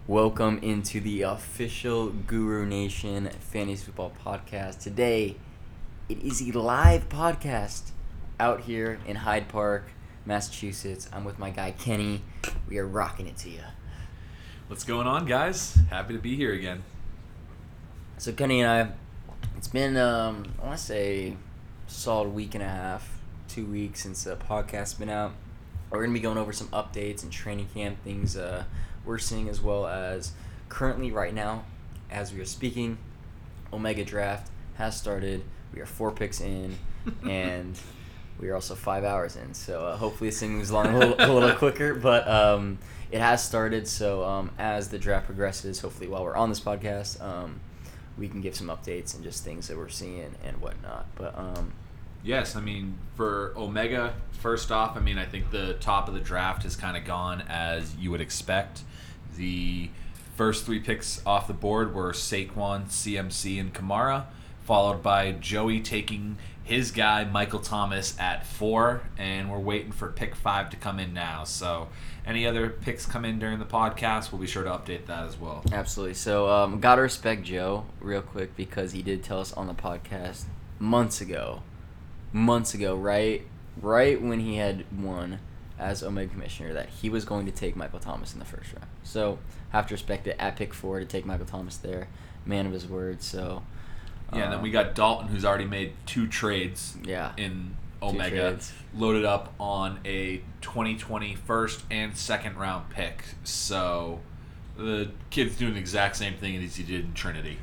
Welcome into the official Guru Nation Fantasy Football Podcast. Today, it is a live podcast out here in Hyde Park, Massachusetts. I'm with my guy Kenny. We are rocking it to you. What's going on, guys? Happy to be here again. So Kenny and I, it's been I want to say a solid week and a half, 2 weeks since the podcast's been out. We're gonna be going over some updates and training camp things we're seeing, as well as currently right now, as we are speaking, Omega Draft has started. We are 4 picks in, and we are also 5 hours in. So hopefully this thing moves along a little quicker, but it has started. So as the draft progresses, hopefully while we're on this podcast, we can give some updates and just things that we're seeing and whatnot. But Yes, I mean, for Omega, first off, I think the top of the draft has kind of gone as you would expect. The first 3 picks off the board were Saquon, CMC, and Kamara, followed by Joey taking his guy, Michael Thomas, at 4, and we're waiting for pick 5 to come in now. So any other picks come in during the podcast, we'll be sure to update that as well. Absolutely. So gotta respect Joe real quick, because he did tell us on the podcast months ago, right when he had won as Omega Commissioner, that he was going to take Michael Thomas in the first round. So have to respect it at pick 4 to take Michael Thomas there. Man of his word. So yeah, and then we got Dalton, who's already made 2 trades in Omega, loaded up on a 2020 first and second round pick. So the kid's doing the exact same thing as he did in Trinity.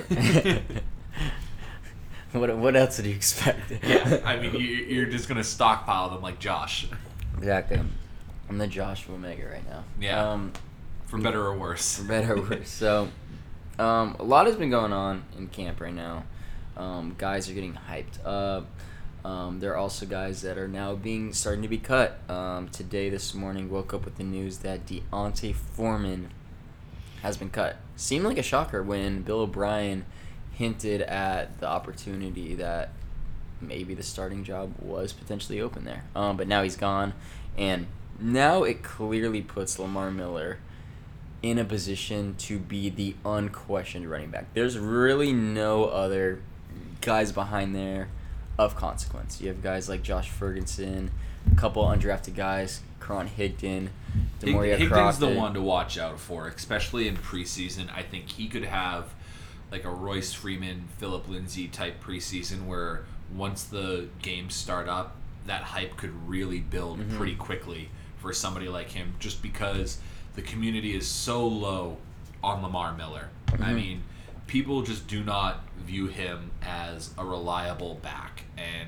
What else did you expect? Yeah, I mean, you're just going to stockpile them like Josh. Exactly. I'm the Josh of Omega right now. Yeah, for better or worse. For better or worse. So, a lot has been going on in camp right now. Guys are getting hyped up. There are also guys that are now starting to be cut. This morning, woke up with the news that Deontay Foreman has been cut. Seemed like a shocker when Bill O'Brien hinted at the opportunity that maybe the starting job was potentially open there. But now he's gone, and now it clearly puts Lamar Miller in a position to be the unquestioned running back. There's really no other guys behind there of consequence. You have guys like Josh Ferguson, a couple undrafted guys, Karan Higdon, Demoria Higdon's Crofton. the one to watch out for, especially in preseason. I think he could have like a Royce Freeman, Phillip Lindsay type preseason, where once the games start up, that hype could really build pretty quickly for somebody like him, just because the community is so low on Lamar Miller. I mean, people just do not view him as a reliable back. And,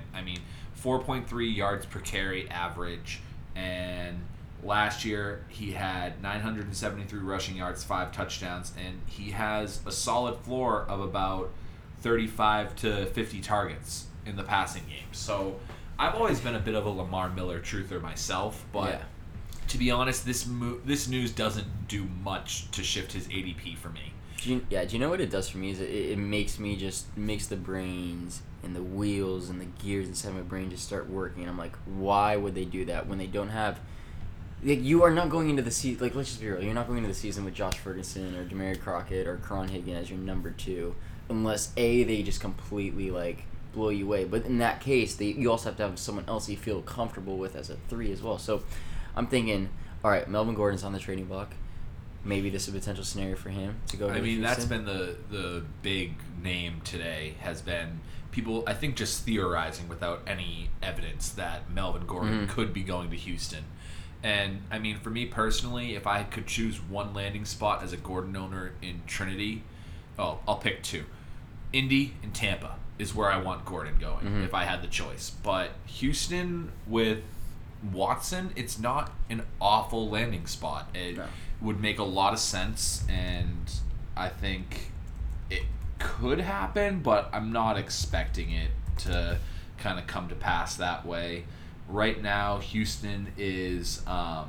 4.3 yards per carry average, and last year he had 973 rushing yards, 5 touchdowns, and he has a solid floor of about 35 to 50 targets in the passing game. So I've always been a bit of a Lamar Miller truther myself, but to be honest, this news doesn't do much to shift his ADP for me. Do you know what it does for me? Is it makes the brains and the wheels and the gears inside my brain just start working. I'm like, why would they do that when they don't have... Like, you are not going into the season... Like, let's just be real. You're not going into the season with Josh Ferguson or Demery Crockett or Karan Higdon as your number 2, unless, A, they just completely, blow you away. But in that case, you also have to have someone else you feel comfortable with as a 3 as well. So I'm thinking, all right, Melvin Gordon's on the trading block. Maybe this is a potential scenario for him to go to Houston. That's been the big name today, has been people, I think, just theorizing without any evidence that Melvin Gordon could be going to Houston. And, for me personally, if I could choose one landing spot as a Gordon owner in Trinity, I'll pick 2. Indy and Tampa is where I want Gordon going if I had the choice. But Houston with Watson, it's not an awful landing spot. It would make a lot of sense, and I think it could happen, but I'm not expecting it to kind of come to pass that way. Right now, Houston is, let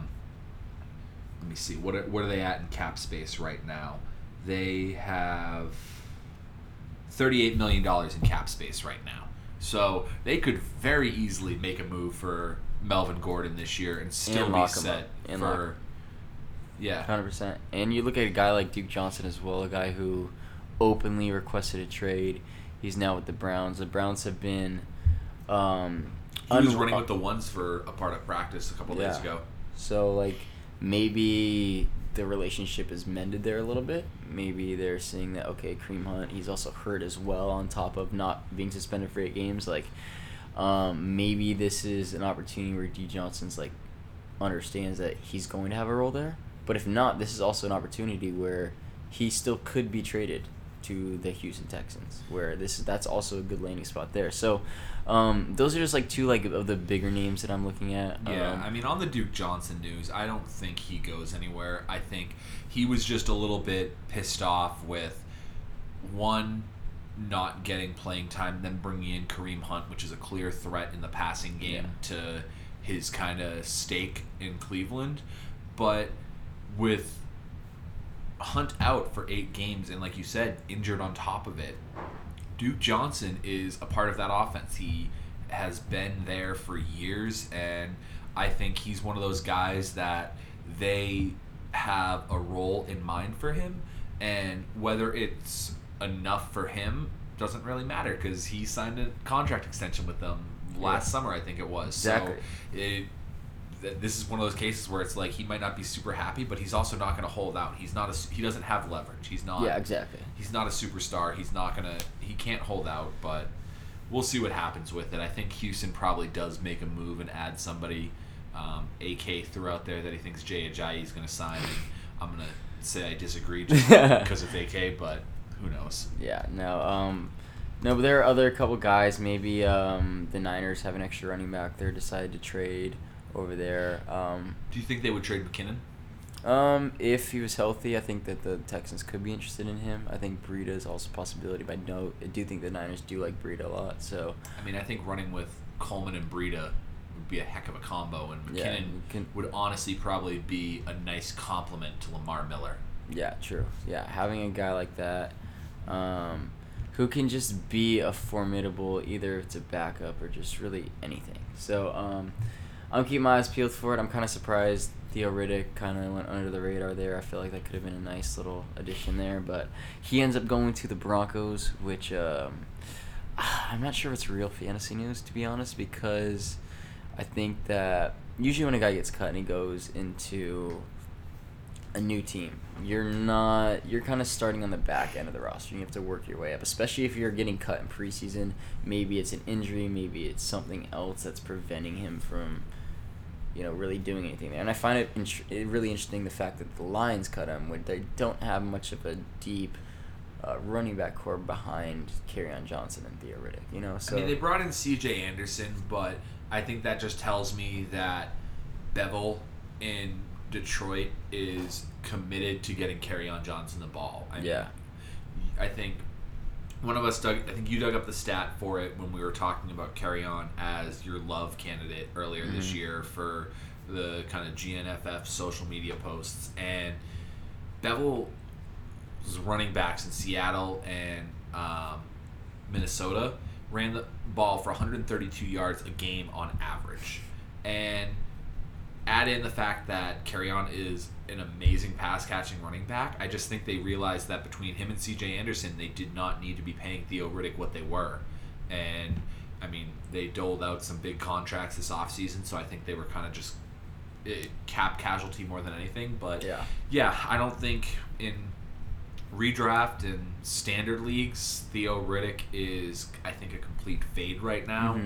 me see, what are they at in cap space right now? They have $38 million in cap space right now. So they could very easily make a move for Melvin Gordon this year and still be set for Yeah. 100%. And you look at a guy like Duke Johnson as well, a guy who openly requested a trade. He's now with the Browns. The Browns have been He was running with the ones for a part of practice a couple days ago. So, like, maybe the relationship is mended there a little bit. Maybe they're seeing that, okay, Kareem Hunt, he's also hurt as well on top of not being suspended for 8 games. Like, maybe this is an opportunity where D. Johnson's, like, understands that he's going to have a role there. But if not, this is also an opportunity where he still could be traded to the Houston Texans, where that's also a good landing spot there. So, those are just like 2 like of the bigger names that I'm looking at. Yeah, I mean, on the Duke Johnson news, I don't think he goes anywhere. I think he was just a little bit pissed off with one, not getting playing time, then bringing in Kareem Hunt, which is a clear threat in the passing game to his kind of stake in Cleveland, but with Hunt out for 8 games and, like you said, injured on top of it, Duke Johnson is a part of that offense. He has been there for years, and I think he's one of those guys that they have a role in mind for him, and whether it's enough for him doesn't really matter because he signed a contract extension with them last summer, I think it was. Exactly. So this is one of those cases where it's like he might not be super happy, but he's also not going to hold out. He doesn't have leverage. He's not. Yeah, exactly. He's not a superstar. He can't hold out, but we'll see what happens with it. I think Houston probably does make a move and add somebody. AK threw out there that he thinks Jay Ajayi is going to sign, and I'm going to say I disagree just because of AK, but who knows? Yeah, no, but there are other couple guys. Maybe the Niners have an extra running back they're decided to trade over there. Do you think they would trade McKinnon? If he was healthy, I think that the Texans could be interested in him. I think Breida is also a possibility, but I do think the Niners do like Breida a lot. So I mean, I think running with Coleman and Breida would be a heck of a combo, and McKinnon would honestly probably be a nice complement to Lamar Miller. Yeah, true. Yeah, having a guy like that, who can just be a formidable, either it's a backup or just really anything. So, I'm keeping my eyes peeled for it. I'm kind of surprised Theo Riddick kind of went under the radar there. I feel like that could have been a nice little addition there, but he ends up going to the Broncos, which I'm not sure if it's real fantasy news, to be honest, because I think that usually when a guy gets cut and he goes into a new team, you're kind of starting on the back end of the roster. You have to work your way up, especially if you're getting cut in preseason. Maybe it's an injury, maybe it's something else that's preventing him from really doing anything there. And I find it really interesting the fact that the Lions cut him when they don't have much of a deep running back core behind Kerryon Johnson and Theo Riddick. So I mean, they brought in C.J. Anderson, but I think that just tells me that Bevel in Detroit is committed to getting Kerryon Johnson the ball. I think one of us I think you dug up the stat for it when we were talking about Kerryon as your love candidate earlier this year for the kind of GNFF social media posts. And Bevel's running backs in Seattle and Minnesota ran the ball for 132 yards a game on average. And add in the fact that Kerryon is an amazing pass-catching running back, I just think they realized that between him and C.J. Anderson, they did not need to be paying Theo Riddick what they were. And, I mean, they doled out some big contracts this offseason, so I think they were kind of just cap casualty more than anything. But, yeah, I don't think in redraft and standard leagues, Theo Riddick is, I think, a complete fade right now.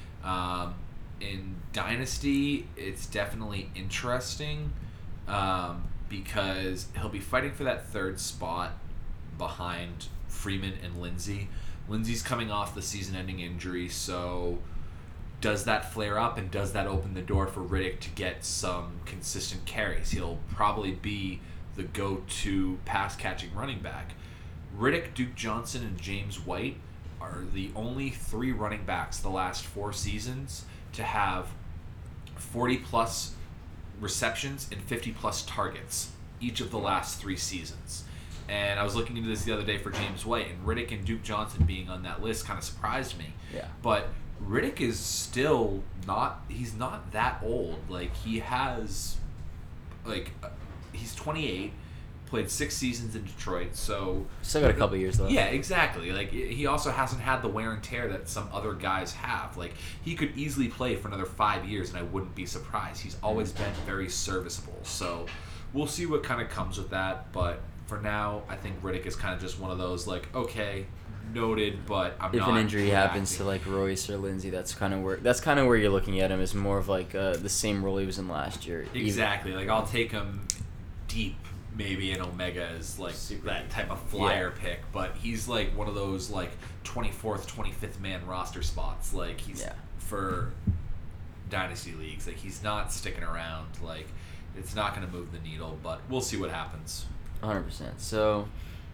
In Dynasty, it's definitely interesting because he'll be fighting for that third spot behind Freeman and Lindsey. Lindsey's coming off the season-ending injury, so does that flare up and does that open the door for Riddick to get some consistent carries? He'll probably be the go-to pass-catching running back. Riddick, Duke Johnson, and James White are the only 3 running backs the last 4 seasons to have 40-plus receptions and 50-plus targets each of the last 3 seasons. And I was looking into this the other day for James White, and Riddick and Duke Johnson being on that list kind of surprised me. Yeah. But Riddick is still he's not that old. Like, he has, he's 28, played 6 seasons in Detroit, so Still got a couple years left. yeah, exactly. Like, he also hasn't had the wear and tear that some other guys have. Like, he could easily play for another 5 years, and I wouldn't be surprised. He's always been very serviceable. So, we'll see what kind of comes with that. But for now, I think Riddick is kind of just one of those, like, okay, noted, but I'm If not an injury happens to reacting. like Royce or Lindsey, that's kind of where you're looking at him as more of like the same role he was in last year. Exactly. Like, I'll take him deep, maybe in Omega as like Super that deep. type of flyer pick, but he's like one of those like 24th, 25th man roster spots. Like, he's for dynasty leagues. Like, he's not sticking around. Like, it's not going to move the needle, but we'll see what happens. 100%. So,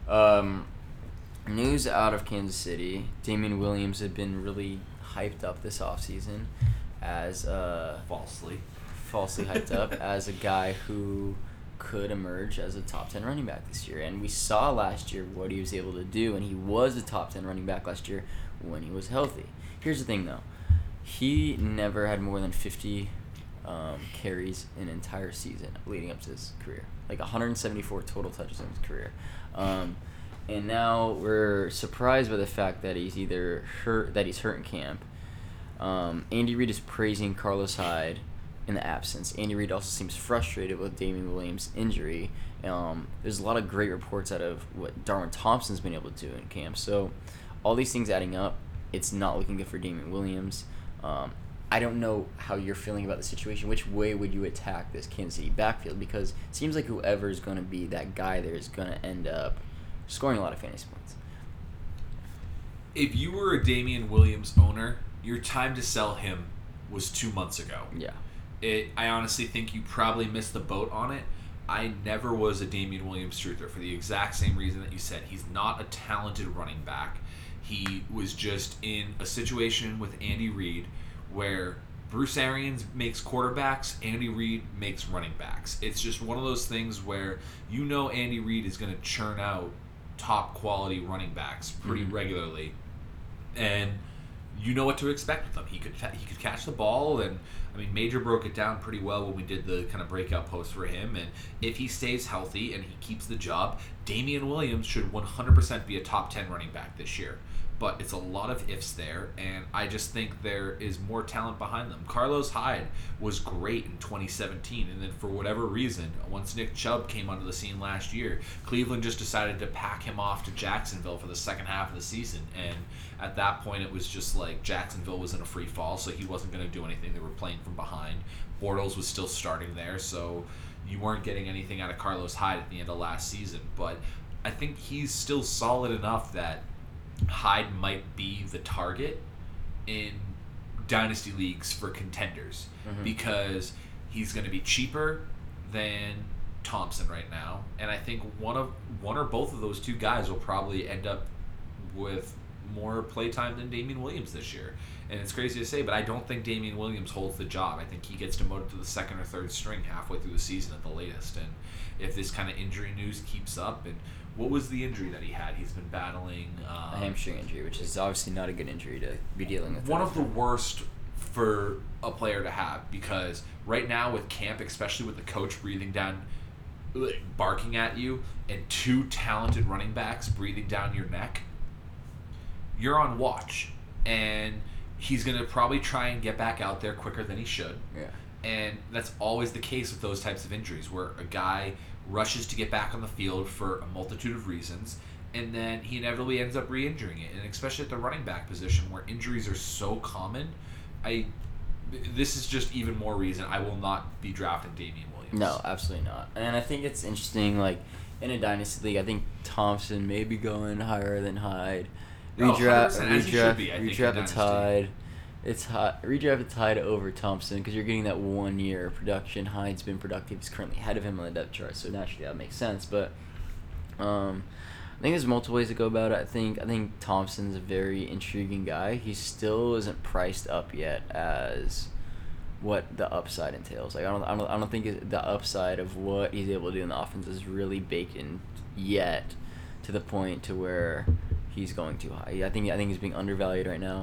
news out of Kansas City: Damian Williams had been really hyped up this offseason as Falsely. falsely hyped up as a guy who could emerge as a top 10 running back this year. And we saw last year what he was able to do, and he was a top 10 running back last year when he was healthy. Here's the thing, though. He never had more than 50 carries in an entire season leading up to his career. Like 174 total touches in his career. And now we're surprised by the fact that he's either hurt in camp. Andy Reid is praising Carlos Hyde in the absence. Andy Reid also seems frustrated with Damian Williams' injury. There's a lot of great reports out of what Darwin Thompson's been able to do in camp. So all these things adding up, it's not looking good for Damian Williams. I don't know how you're feeling about the situation. Which way would you attack this Kansas City backfield? Because it seems like whoever is going to be that guy there is going to end up scoring a lot of fantasy points. If you were a Damian Williams owner, your time to sell him was 2 months ago. Yeah. I honestly think you probably missed the boat on it. I never was a Damian Williams truther for the exact same reason that you said. He's not a talented running back. He was just in a situation with Andy Reid where Bruce Arians makes quarterbacks, Andy Reid makes running backs. It's just one of those things where you know Andy Reid is going to churn out top quality running backs pretty regularly, and you know what to expect with them. He could catch the ball, and I mean, Major broke it down pretty well when we did the kind of breakout post for him. And if he stays healthy and he keeps the job, Damian Williams should 100% be a top 10 running back this year. But it's a lot of ifs there, and I just think there is more talent behind them. Carlos Hyde was great in 2017, and then for whatever reason, once Nick Chubb came onto the scene last year, Cleveland just decided to pack him off to Jacksonville for the second half of the season. And at that point, it was just like Jacksonville was in a free fall, so he wasn't going to do anything. They were playing from behind. Bortles was still starting there, so you weren't getting anything out of Carlos Hyde at the end of last season. But I think he's still solid enough that Hyde might be the target in dynasty leagues for contenders because he's going to be cheaper than Thompson right now, and I think one or both of those two guys will probably end up with more playtime than Damian Williams this year. And it's crazy to say, but I don't think Damian Williams holds the job. I think he gets demoted to the second or third string halfway through the season at the latest. And if this kind of injury news keeps up, and what was the injury that he had? He's been battling A hamstring injury, which is obviously not a good injury to be dealing with. one of the worst for a player to have, because right now with camp, especially with the coach barking at you, and two talented running backs breathing down your neck, you're on watch, and he's going to probably try and get back out there quicker than he should. Yeah. And that's always the case with those types of injuries, where a guy rushes to get back on the field for a multitude of reasons, and then he inevitably ends up re-injuring it. And especially at the running back position, where injuries are so common, this is just even more reason I will not be drafting Damian Williams. No, absolutely not. And I think it's interesting, like, in a dynasty league, I think Thompson may be going higher than Hyde. Oh, 100%, as he should be, I think, in Redraft dynasty. Hyde. It's hot. Redraft Hyde over Thompson because you're getting that 1 year of production. Hyde's been productive. He's currently ahead of him on the depth chart, so naturally that makes sense. But I think there's multiple ways to go about it. I think Thompson's a very intriguing guy. He still isn't priced up yet as what the upside entails. Like I don't think the upside of what he's able to do in the offense is really baked in yet to the point to where he's going too high. I think he's being undervalued right now.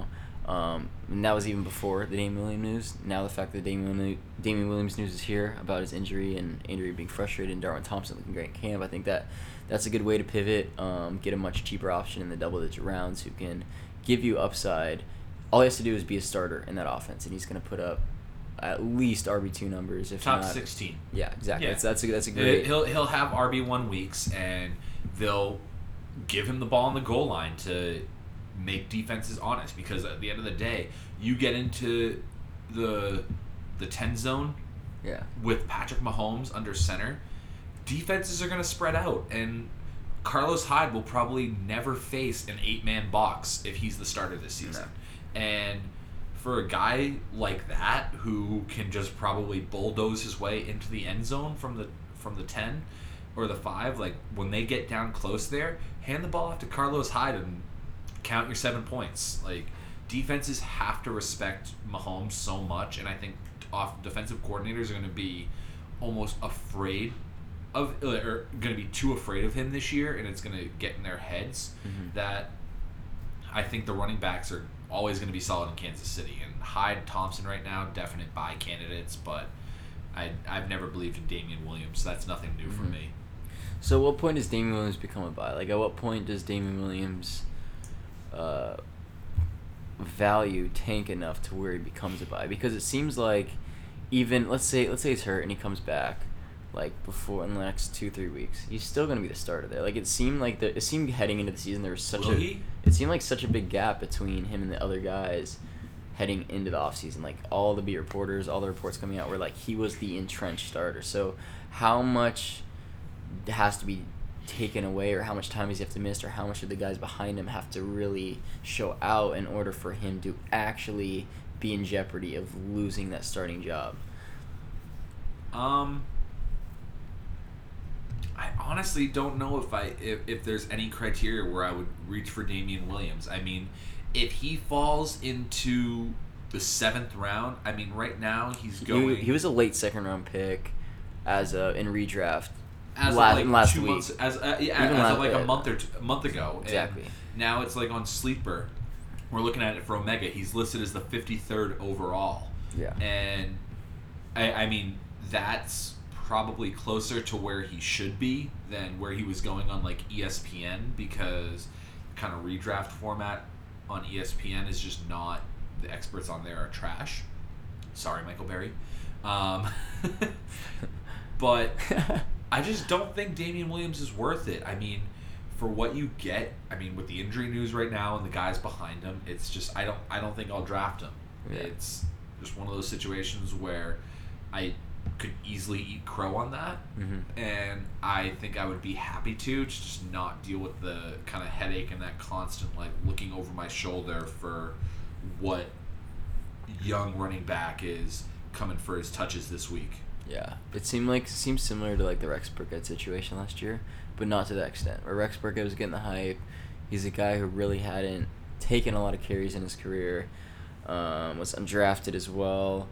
And that was even before the Damian Williams news. Now the fact that Damian Williams news is here about his injury and Andrew being frustrated and Darwin Thompson looking great in camp, I think that's a good way to pivot, get a much cheaper option in the double-digit rounds who can give you upside. All he has to do is be a starter in that offense, and he's going to put up at least RB2 numbers, if top not 16. Yeah, exactly. Yeah. That's a great. He'll have RB1 weeks, and they'll give him the ball on the goal line to make defenses honest. Because at the end of the day, you get into the 10 zone Yeah. with Patrick Mahomes under center, defenses are going to spread out, and Carlos Hyde will probably never face an 8-man box if he's the starter this season. No. And for a guy like that who can just probably bulldoze his way into the end zone from the 10 or the 5, like when they get down close there, hand the ball off to Carlos Hyde and count your 7 points. Like, defenses have to respect Mahomes so much, and I think defensive coordinators are going to be almost afraid of, or going to be too afraid of him this year, and it's going to get in their heads that I think the running backs are always going to be solid in Kansas City. And Hyde, Thompson right now, definite buy candidates, but I've never believed in Damian Williams. So that's nothing new for me. So at what point does Damian Williams become a buy? Like, at what point does Damian Williams value tank enough to where he becomes a buy? Because it seems like even, let's say he's hurt and he comes back, like, before in the next 2-3 weeks, he's still going to be the starter there. Like, it seemed heading into the season there was it seemed like such a big gap between him and the other guys heading into the offseason. Like, all the beat reporters, all the reports coming out were like he was the entrenched starter. So how much has to be taken away, or how much time does he have to miss, or how much do the guys behind him have to really show out in order for him to actually be in jeopardy of losing that starting job? I honestly don't know if there's any criteria where I would reach for Damian Williams. I mean, if he falls into the 7th round, I mean, right now he's going. He was a late 2nd round pick in redraft. Last 2 week. months. As a month ago. Exactly. And now it's like on Sleeper. We're looking at it for Omega. He's listed as the 53rd overall. Yeah. And I mean, that's probably closer to where he should be than where he was going on like ESPN, because kind of redraft format on ESPN is just not, the experts on there are trash. Sorry, Michael Berry. But I just don't think Damian Williams is worth it. I mean, for what you get, I mean, with the injury news right now and the guys behind him, it's just I don't think I'll draft him. Yeah. It's just one of those situations where I could easily eat crow on that, and I think I would be happy to just not deal with the kind of headache and that constant like looking over my shoulder for what young running back is coming for his touches this week. Yeah, it seems similar to like the Rex Burkhead situation last year, but not to that extent. Where Rex Burkhead was getting the hype, he's a guy who really hadn't taken a lot of carries in his career, was undrafted as well,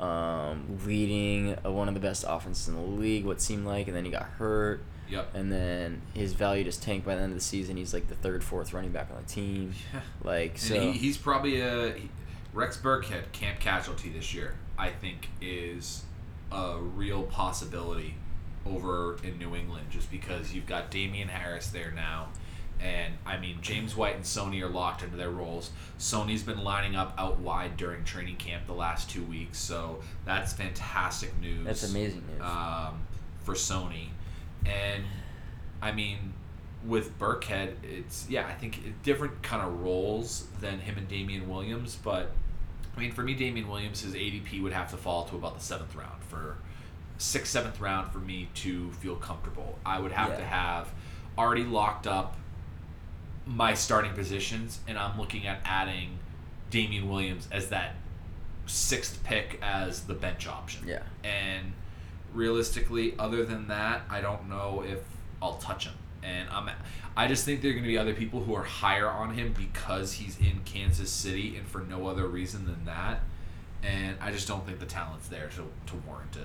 leading one of the best offenses in the league, what seemed like, and then he got hurt. Yep. And then his value just tanked by the end of the season. He's like the 3rd, 4th running back on the team. Yeah. Like, so and he's probably Rex Burkhead, camp casualty this year, I think is a real possibility over in New England, just because you've got Damian Harris there now, and I mean James White and Sony are locked into their roles. Sony's been lining up out wide during training camp the last 2 weeks, so that's fantastic news. That's amazing news for Sony. And I mean, with Burkhead, I think different kind of roles than him and Damian Williams, but I mean, for me, Damian Williams, his ADP would have to fall to about the 7th round. For 6th, 7th round for me to feel comfortable. I would have to have already locked up my starting positions, and I'm looking at adding Damian Williams as that 6th pick as the bench option. Yeah. And realistically, other than that, I don't know if I'll touch him. And I just think there are going to be other people who are higher on him because he's in Kansas City and for no other reason than that. And I just don't think the talent's there to warrant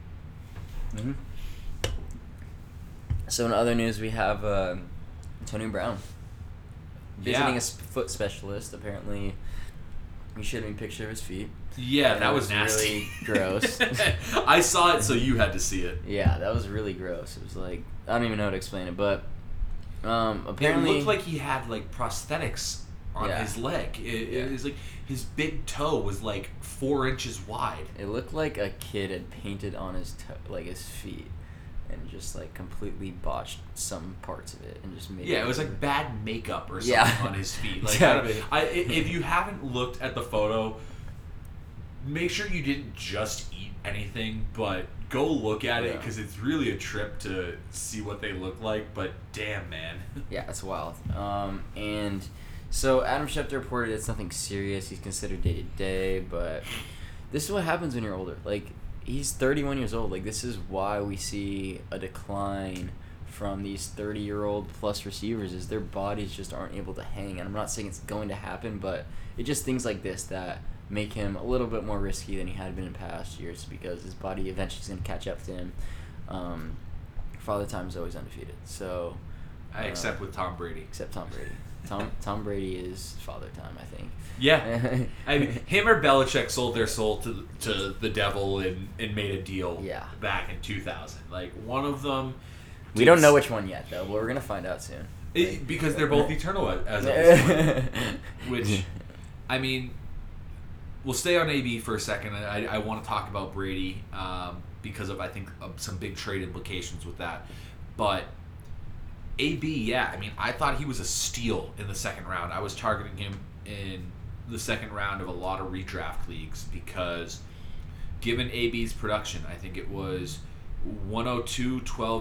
it. So in other news, we have Antonio Brown visiting a foot specialist. Apparently, You showed me a picture of his feet. Yeah, that was nasty. Really gross. I saw it, so you had to see it. Yeah, that was really gross. It was like, I don't even know how to explain it, but apparently it looked like he had like prosthetics on his leg. It was like his big toe was like 4 inches wide. It looked like a kid had painted on his like his feet, and just like completely botched some parts of it and just made it was like bad makeup or something on his feet. Like, if you haven't looked at the photo, make sure you didn't just eat anything, but go look at it, because it's really a trip to see what they look like. But damn, man. Yeah, it's wild. And so Adam Schefter reported it's nothing serious. He's considered day to day, but this is what happens when you're older. Like, he's 31 years old. Like, this is why we see a decline from these 30-year-old plus receivers, is their bodies just aren't able to hang. And I'm not saying it's going to happen, but it's just things like this that make him a little bit more risky than he had been in past years, because his body eventually is going to catch up to him. Father Time is always undefeated. So, except with Tom Brady. Except Tom Brady. Tom Brady is Father Time, I think. Yeah. I mean, him or Belichick sold their soul to the devil and made a deal back in 2000. Like, one of them... We don't know which one yet, though, but we're going to find out soon. Because they're both eternal as of this point. Which, I mean, we'll stay on AB for a second. I want to talk about Brady because of, I think, some big trade implications with that. But... AB, I mean, I thought he was a steal in the second round. I was targeting him in the second round of a lot of redraft leagues because given AB's production, I think it was 102,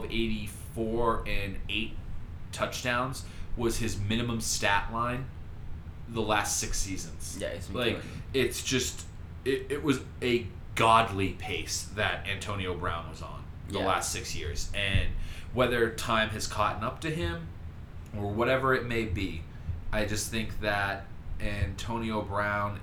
1284, and 8 touchdowns was his minimum stat line the last 6 seasons. Yeah, it's like, it's just, it was a godly pace that Antonio Brown was on the last 6 years. And whether time has caught up to him or whatever it may be, I just think that Antonio Brown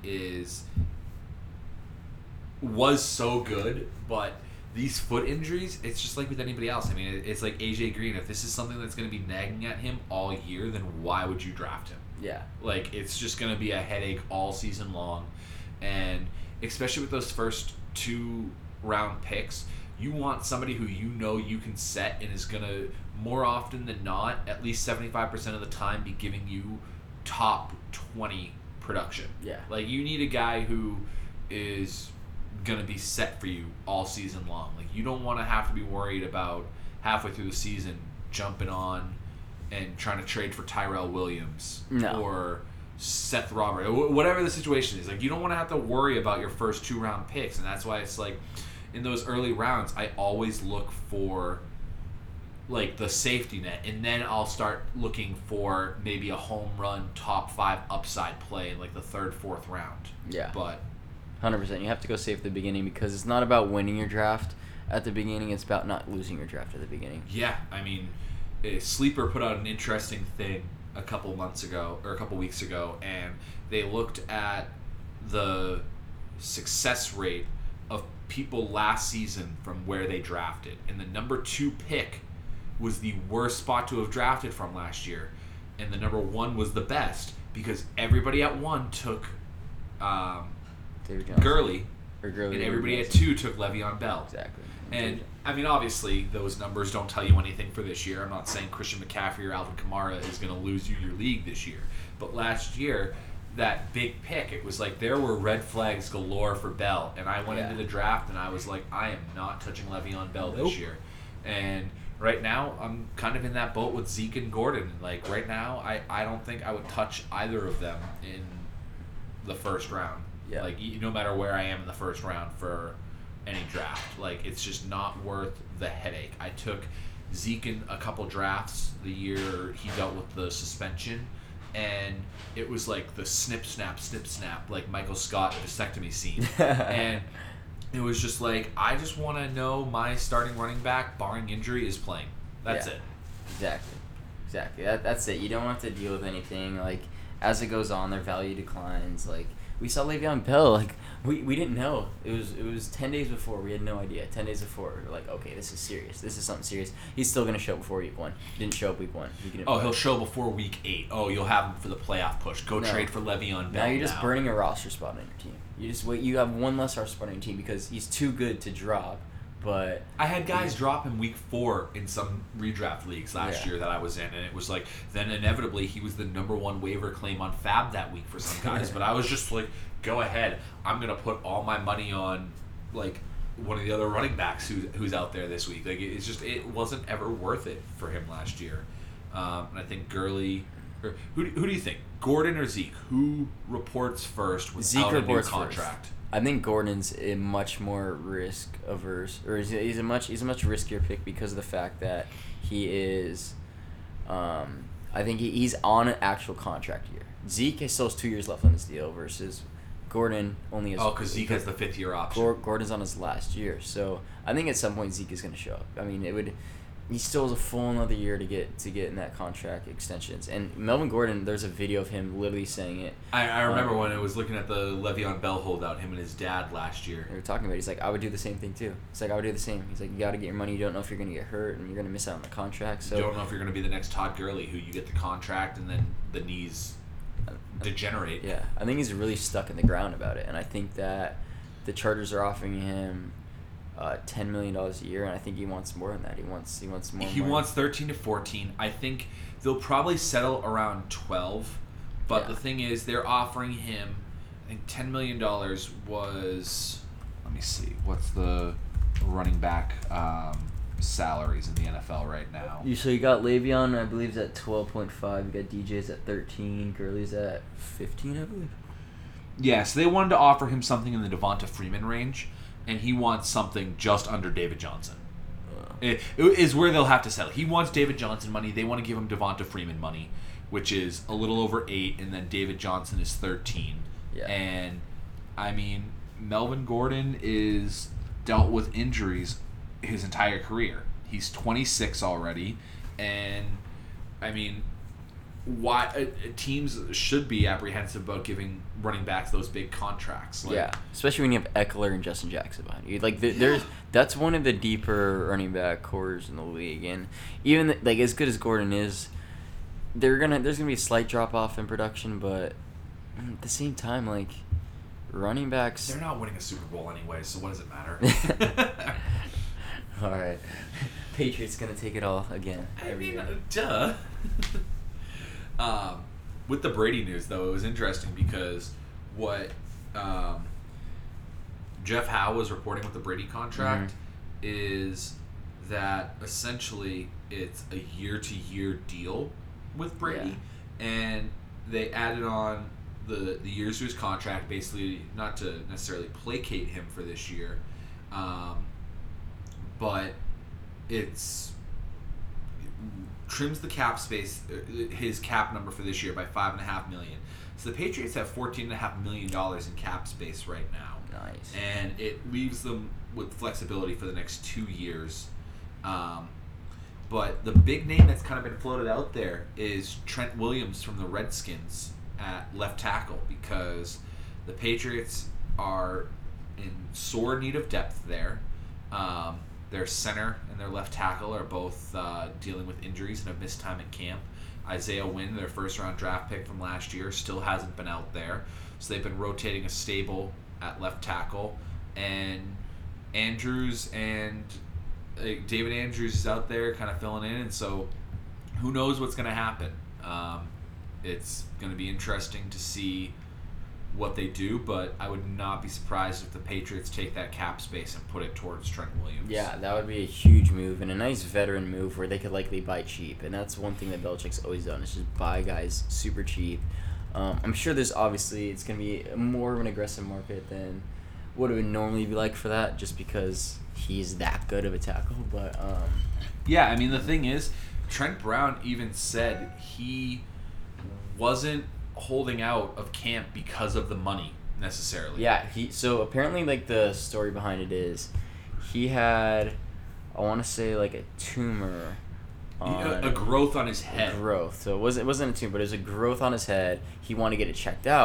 was so good, but these foot injuries, it's just like with anybody else. I mean, it's like AJ Green. If this is something that's going to be nagging at him all year, then why would you draft him? Yeah. Like, it's just going to be a headache all season long. And especially with those first 2 round picks, you want somebody who you know you can set and is going to, more often than not, at least 75% of the time, be giving you top 20 production. Yeah. Like, you need a guy who is going to be set for you all season long. Like, you don't want to have to be worried about halfway through the season jumping on and trying to trade for Tyrell Williams or Seth Roberts, whatever the situation is. Like, you don't want to have to worry about your first 2 round picks, and that's why it's like, in those early rounds, I always look for, like, the safety net, and then I'll start looking for maybe a home run top 5 upside play in, like, the 3rd, 4th round. Yeah. But 100%. You have to go safe at the beginning, because it's not about winning your draft at the beginning. It's about not losing your draft at the beginning. Yeah. I mean, Sleeper put out an interesting thing a couple weeks ago, and they looked at the success rate of people last season from where they drafted, and the number 2 pick was the worst spot to have drafted from last year, and the number 1 was the best, because everybody at 1 took Gurley, and everybody at 2 took Le'Veon Bell. Exactly. And I mean, obviously, those numbers don't tell you anything for this year. I'm not saying Christian McCaffrey or Alvin Kamara is going to lose you your league this year, but last year, that big pick, it was like there were red flags galore for Bell, and I went into the draft and I was like, I am not touching Le'Veon Bell this year. And right now, I'm kind of in that boat with Zeke and Gordon. Like, right now, I don't think I would touch either of them in the first round. Yeah. Like, no matter where I am in the first round for any draft. Like, it's just not worth the headache. I took Zeke in a couple drafts the year he dealt with the suspension, and it was like the snip, snap, like Michael Scott vasectomy scene. And it was just like, I just want to know my starting running back, barring injury, is playing. That's it. Exactly. That's it. You don't have to deal with anything. Like, as it goes on, their value declines. Like, we saw Le'Veon Bell. Like we didn't know. It was 10 days before. We had no idea. 10 days before, we were like, okay, this is serious. This is something serious. He's still gonna show up before week 1. Didn't show up week 1. He'll show before week 8. Oh, you'll have him for the playoff push. Go trade for Le'Veon Bell. Now you're just burning a roster spot on your team. You just wait. You have one less roster spot on your team because he's too good to drop. But I had guys drop in week 4 in some redraft leagues last year that I was in, and it was like, then inevitably he was the number 1 waiver claim on Fab that week for some guys. But I was just like, go ahead. I'm gonna put all my money on like one of the other running backs who's out there this week. Like it wasn't ever worth it for him last year. And I think Gurley. Who do you think? Gordon or Zeke? Who reports first without a new contract? First. I think Gordon's a much more risk averse, or he's a much riskier pick because of the fact that he is. I think he's on an actual contract year. Zeke still has 2 years left on this deal versus Gordon only has. Oh, because Zeke has the 5th year option. Gordon's on his last year, so I think at some point Zeke is going to show up. I mean, he still has a full another year to get in that contract extensions. And Melvin Gordon, there's a video of him literally saying it. I remember when I was looking at the Le'Veon Bell holdout, him and his dad last year. They were talking about it. He's like, I would do the same thing too. It's like, I would do the same. He's like, you got to get your money. You don't know if you're going to get hurt and you're going to miss out on the contract. So you don't know if you're going to be the next Todd Gurley, who you get the contract and then the knees degenerate. Yeah, I think he's really stuck in the ground about it. And I think that the Chargers are offering him $10 million a year, and I think he wants more than that. He wants more. He wants 13 to 14. I think they'll probably settle around 12. But the thing is, they're offering him. I think $10 million was. Let me see. What's the running back salaries in the NFL right now? So you got Le'Veon, I believe, is at 12.5. You got DJ's at 13. Gurley's at 15, I believe. Yeah, so they wanted to offer him something in the Devonta Freeman range. And he wants something just under David Johnson. It is where they'll have to settle. He wants David Johnson money. They want to give him Devonta Freeman money, which is a little over 8, and then David Johnson is 13. Yeah. And, I mean, Melvin Gordon is dealt with injuries his entire career. He's 26 already, and, I mean, why teams should be apprehensive about giving running backs those big contracts. Yeah, especially when you have Eckler and Justin Jackson behind you. Like that's one of the deeper running back cores in the league, and even like as good as Gordon is, there's gonna be a slight drop off in production, but at the same time, like running backs, they're not winning a Super Bowl anyway, so what does it matter? All right, Patriots gonna take it all again. Duh. With the Brady news, though, it was interesting because what Jeff Howe was reporting with the Brady contract is that essentially it's a year-to-year deal with Brady, and they added on the years to his contract, basically not to necessarily placate him for this year, but it's trims the cap space, his cap number for this year by $5.5 million. So the Patriots have $14.5 million in cap space right now. Nice. And it leaves them with flexibility for the next 2 years. But the big name that's kind of been floated out there is Trent Williams from the Redskins at left tackle, because the Patriots are in sore need of depth there. Their center and their left tackle are both dealing with injuries and have missed time at camp. Isaiah Wynn, their first-round draft pick from last year, still hasn't been out there. So they've been rotating a stable at left tackle. And Andrews and David Andrews is out there kind of filling in. And so who knows what's going to happen. It's going to be interesting to see what they do, but I would not be surprised if the Patriots take that cap space and put it towards Trent Williams. Yeah, that would be a huge move and a nice veteran move where they could likely buy cheap. And that's one thing that Belichick's always done, is just buy guys super cheap. I'm sure it's going to be more of an aggressive market than what it would normally be like for that, just because he's that good of a tackle. But yeah, I mean, the thing is, Trent Brown even said he wasn't holding out of camp because of the money necessarily. Yeah, so apparently, like, the story behind it is he had, I want to say, like a tumor on a growth on his head. So it wasn't a tumor, but it was a growth on his head. He wanted to get it checked out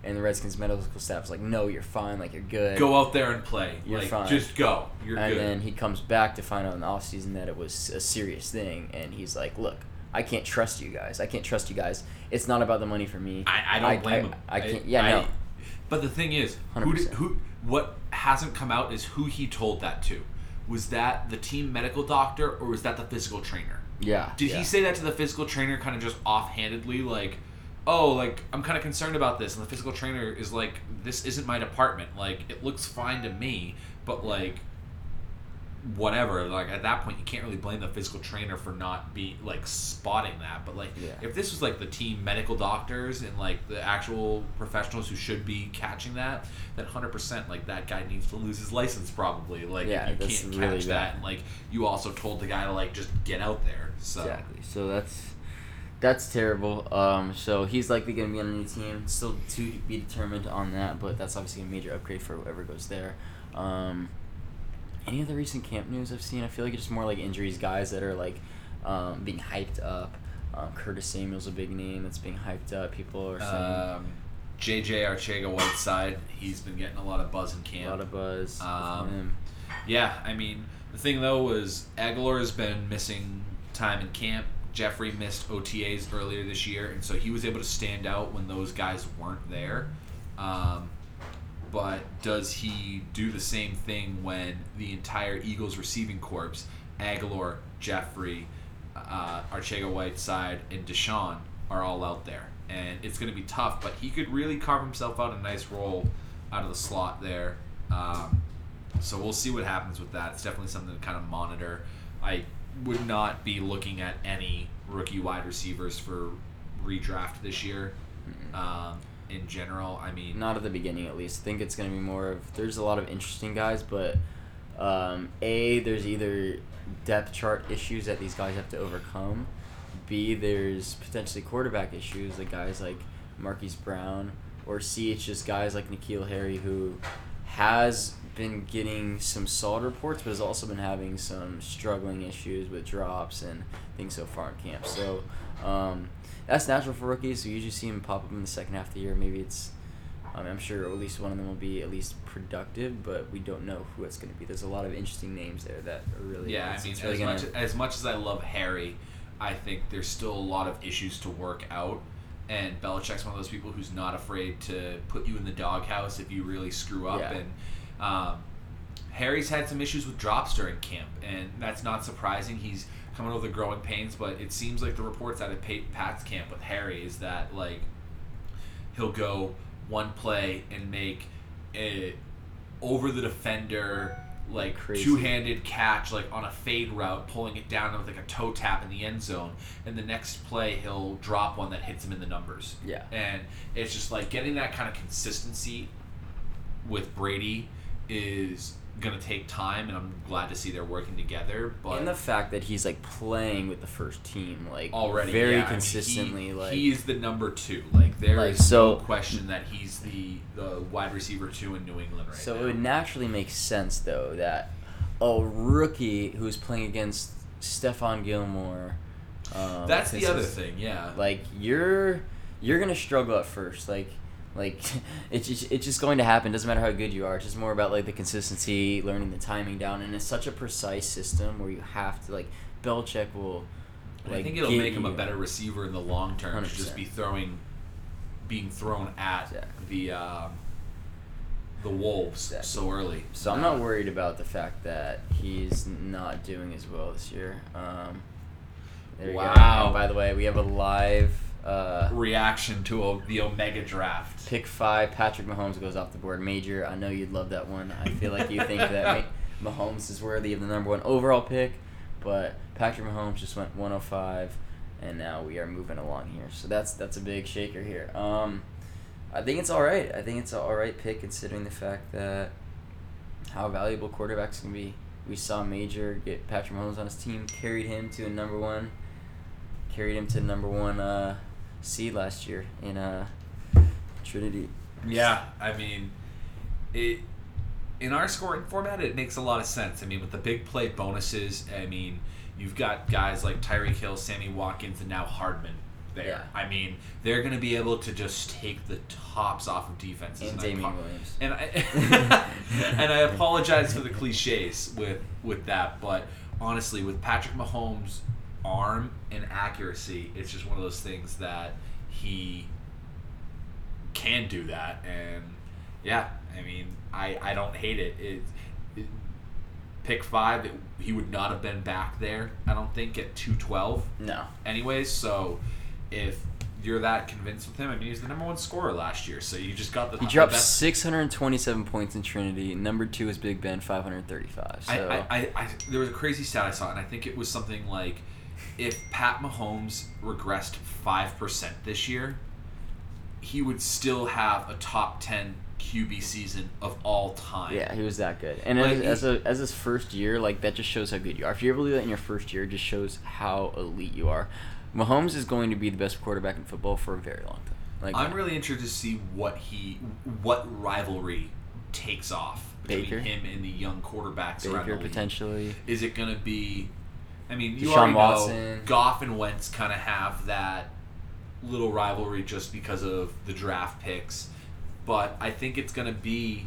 And the Redskins medical staff is like, no, you're fine. Like, you're good. Go out there and play. You're like, fine. Just go. You're and good. then he comes back to find out in the offseason that it was a serious thing. And he's like, look, I can't trust you guys. It's not about the money for me. I don't blame him. I can't. No. But the thing is, 100%. what hasn't come out is who he told that to. Was that the team medical doctor or was that the physical trainer? Yeah. Did he say that to the physical trainer kind of just offhandedly, like, oh, like, I'm kind of concerned about this, and the physical trainer is like, this isn't my department. Like, it looks fine to me, but, like, whatever. Like, at that point, you can't really blame the physical trainer for not spotting that. But, like, if this was, like, the team medical doctors and, like, the actual professionals who should be catching that, then 100%, like, that guy needs to lose his license probably. Like, if you can't really catch that. And, like, you also told the guy to, like, just get out there. So. Exactly. So that's terrible. So he's likely going to be on a new team. Still to be determined on that, but that's obviously a major upgrade for whoever goes there. Any other recent camp news I've seen? I feel like it's just more like injuries, guys that are like being hyped up. Curtis Samuel's a big name that's being hyped up. People are saying JJ Arcega-Whiteside, he's been getting a lot of buzz in camp. A lot of buzz with him. Yeah, I mean, the thing though was Aguilar has been missing time in camp. Jeffrey missed OTAs earlier this year, and so he was able to stand out when those guys weren't there. But does he do the same thing when the entire Eagles receiving corps, Aguilar, Jeffrey, Arcega-Whiteside, and Deshaun are all out there? And it's going to be tough, but he could really carve himself out a nice role out of the slot there. So we'll see what happens with that. It's definitely something to kind of monitor. I would not be looking at any rookie wide receivers for redraft this year. In general, I mean, not at the beginning at least. I think it's going to be more of there's a lot of interesting guys, but there's either depth chart issues that these guys have to overcome. B, there's potentially quarterback issues, like guys like Marquise Brown, or C, it's just guys like N'Keal Harry who has been getting some solid reports, but has also been having some struggling issues with drops and things so far in camp. So that's natural for rookies. We usually see them pop up in the second half of the year. Maybe it's, I'm sure at least one of them will be at least productive, but we don't know who it's going to be. There's a lot of interesting names there that are really... Yeah, I mean, really as much as I love Harry, I think there's still a lot of issues to work out. And Belichick's one of those people who's not afraid to put you in the doghouse if you really screw up. Yeah. And Harry's had some issues with drops during camp, and that's not surprising. He's coming over the growing pains, but it seems like the reports out of Pat's camp with Harry is that, like, he'll go one play and make a over the defender, like, crazy two-handed catch, like, on a fade route, pulling it down with, like, a toe tap in the end zone, and the next play he'll drop one that hits him in the numbers. Yeah. And it's just, like, getting that kind of consistency with Brady is going to take time, and I'm glad to see they're working together. But and the fact that he's, like, playing with the first team, like, already very consistently. I mean, like he is the number 2. Like, there like, is so, no question that he's the wide receiver 2 in New England right now. So it would naturally make sense, though, that a rookie who's playing against Stephon Gilmore... that's the other thing, yeah. Like, you're going to struggle at first. Like it's just going to happen. Doesn't matter how good you are. It's just more about, like, the consistency, learning the timing down, and it's such a precise system where you have to, like, Belichick will. Like, I think it'll make him a better receiver in the long term 100%. to just be being thrown at the Wolves so early. So I'm not worried about the fact that he's not doing as well this year. There you go. And by the way, we have a live reaction to the Omega draft. Pick 5, Patrick Mahomes goes off the board. Major, I know you'd love that one. I feel like you think that Mahomes is worthy of the number 1 overall pick, but Patrick Mahomes just went 105, and now we are moving along here. So that's a big shaker here. I think it's all right. I think it's an all right pick considering the fact that how valuable quarterbacks can be. We saw Major get Patrick Mahomes on his team, carried him to number 1 seed last year in Trinity. Yeah, I mean, in our scoring format, it makes a lot of sense. I mean, with the big play bonuses, I mean, you've got guys like Tyreek Hill, Sammy Watkins, and now Hardman there. Yeah. I mean, they're going to be able to just take the tops off of defenses. And Damian Williams. And I and I apologize for the cliches with that, but honestly, with Patrick Mahomes' arm and accuracy, it's just one of those things that he can do that. And yeah, I mean, I don't hate it. Pick 5, he would not have been back there, I don't think, at 212. No. Anyways, so if you're that convinced with him, I mean, he's the number 1 scorer last year, so you just got the. He dropped 627 points in Trinity. Number 2 is Big Ben, 535. So I there was a crazy stat I saw, and I think it was something like, if Pat Mahomes regressed 5% this year, he would still have a top 10 QB season of all time. yeah, he was that good. And Like, as his first year, like, that just shows how good you are. If you're able to do that in your first year, it just shows how elite you are. Mahomes is going to be the best quarterback in football for a very long time. Like, I'm really interested to see what rivalry takes off between Baker? him and the young quarterbacks around the Baker league. potentially. Is it going to be? I mean, you Deshaun already know Watson. Goff and Wentz kind of have that little rivalry just because of the draft picks, but I think it's going to be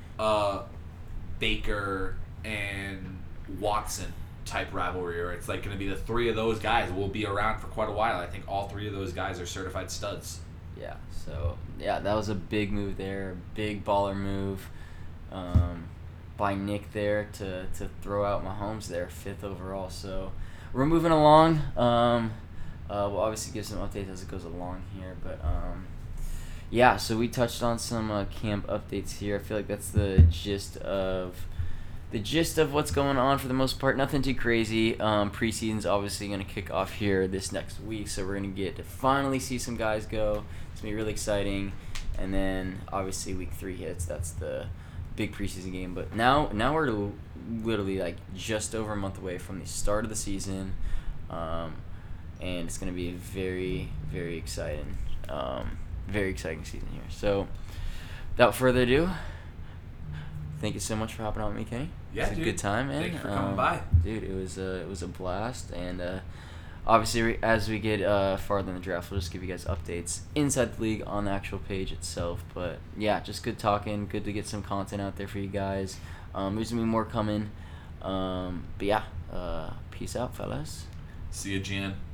Baker and Watson type rivalry, or it's like going to be the 3 of those guys will be around for quite a while. I think all 3 of those guys are certified studs. Yeah, so, yeah, that was a big move there. Big baller move by Nick there to throw out Mahomes there, 5th overall. So we're moving along. We'll obviously give some updates as it goes along here. But, yeah, so we touched on some camp updates here. I feel like that's the gist of what's going on for the most part. Nothing too crazy. Preseason's obviously going to kick off here this next week, so we're going to get to finally see some guys go. It's going to be really exciting. And then, obviously, week 3 hits. That's the big preseason game. But now we're literally, like, just over a month away from the start of the season. And it's going to be a very, very exciting season here. So, without further ado, thank you so much for hopping on with me, Kenny. Yeah, it was a good time, man. Thank you for coming by. Dude, it was a blast, and obviously as we get farther in the draft, we'll just give you guys updates inside the league on the actual page itself. But yeah, just good talking, good to get some content out there for you guys. There's gonna be more coming. But yeah, peace out, fellas. See you, Jan.